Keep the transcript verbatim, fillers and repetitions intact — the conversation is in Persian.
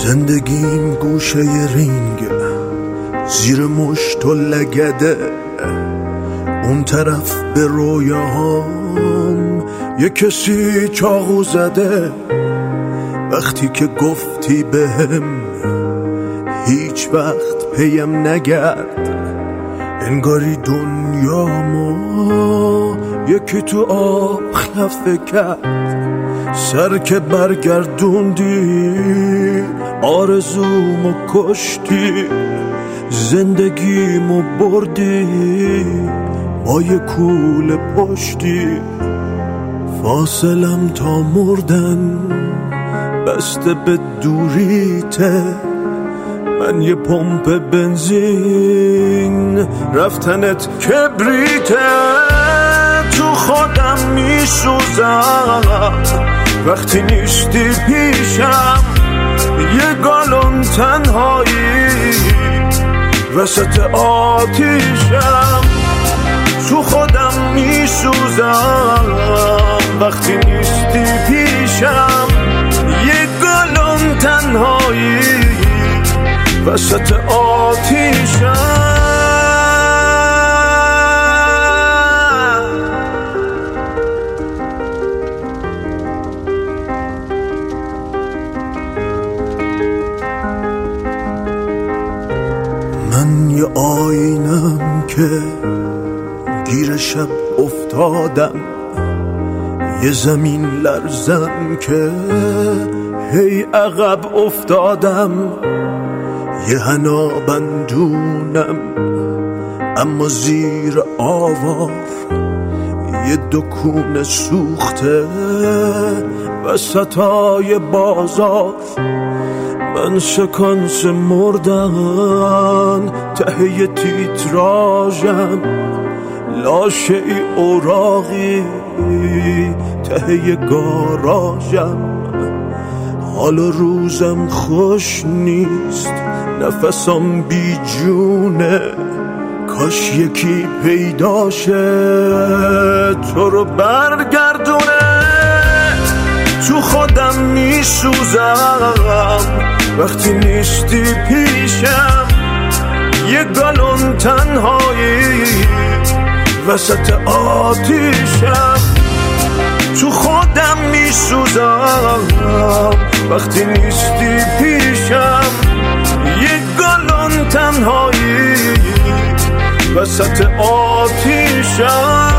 زندگیم گوشه رینگ زیر مشت و لگده، اون طرف به رویاهام یه کسی چاقو زده. وقتی که گفتی بهم هیچ وقت پیم نگرد، انگاری دنیا ما یکی تو آب خلفه کرد. سر که برگردوندی آرزومو کشتی، زندگیمو بردی با یه کوله پشتی. فاصلم تا مردن بسته به دوریته، من یه پمپ بنزین رفتنت کبریته. تو خودم میسوزم وقتی نیستی پیشم، یه گالون تنهایی وسط آتیشم. تو خودم میسوزم وقتی نیستی پیشم، یه گالون تنهایی وسط آتیشم. من یه آینم که گیر شب افتادم، یه زمین لرزم که هی عقب افتادم. یه حنا بندونم اما زیر آوار، یه دکون سوخته وسطای بازار. من سکانس مردن ته تیتراژم، لاشه ای اوراقی ته گاراژم. حال روزم خوش نیست، نفسم بی جونه، کاش یکی پیداشه تو رو برگردونه. تو خودم میسوزم وقتی نیستی پیشم، یه گالون تنهایی وسط آتیشم. تو خودم میسوزم وقتی نیستی پیشم، یه گالون تنهایی وسط آتیشم.